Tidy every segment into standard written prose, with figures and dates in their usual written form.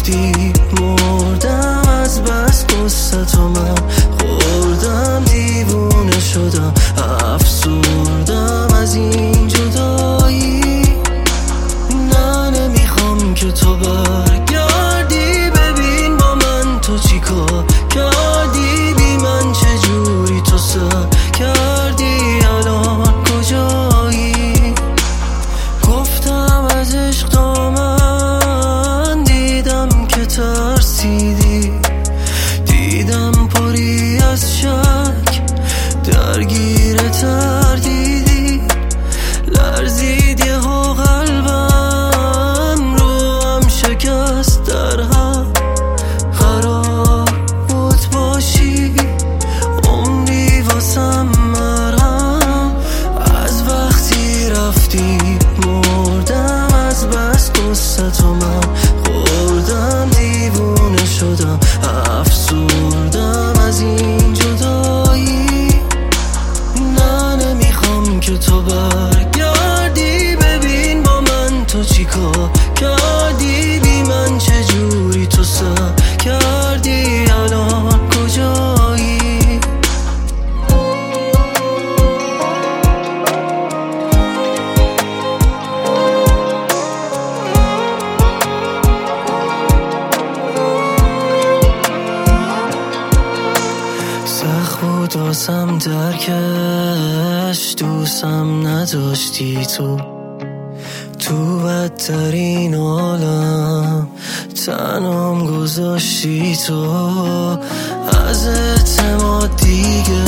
رفتی مردم از بس قصتو من خوردم، دیوونه شدم افسردم از این جدایی. نه نمیخوام که تو برگردی، ببین با من تو چی کار کردی، بی من چجوری تو سر کردی، الان کجایی؟ گفتم از عشق دامن دیدم که ترسیدی، دیدم پری از شک درگیر تردیدی، لرزید یهو قلبم رو هم شکست، در هم قرار بود باشی عمری واسم مرهم. از وقتی رفتی مردم از بس قصتو من خوردم، دیوونه شدم افسردم از این جدایی. نه نمیخوام که تو برگردی، ببین با من تو چی کار کردی، بی من چجوری تو سر کردی، الان کجایی؟ سخت بود واسم درکش، دوستم نداشتی تو بدترین عالم تنام گذاشتی تو. از اعتماد دیگه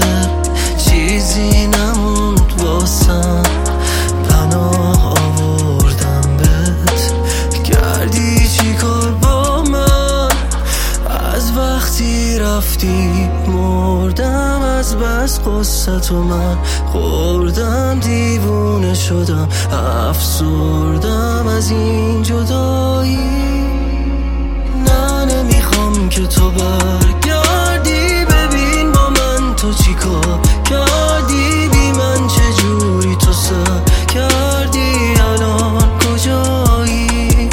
چیزی نموند واسم، پناه آوردم بهت کردی چی کار با من. از وقتی رفتی مردم از بس قصتو من خوردم، دیوونه شدم افسردم از این جدایی. نه نمیخوام که تو برگردی، ببین با من تو چی کار کردی، بی من چجوری تو سر کردی، الان کجایی؟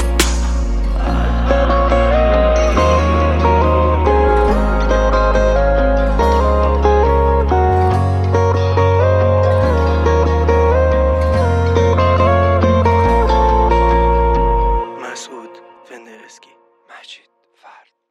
مسعود فندرسکی، مجید فرد.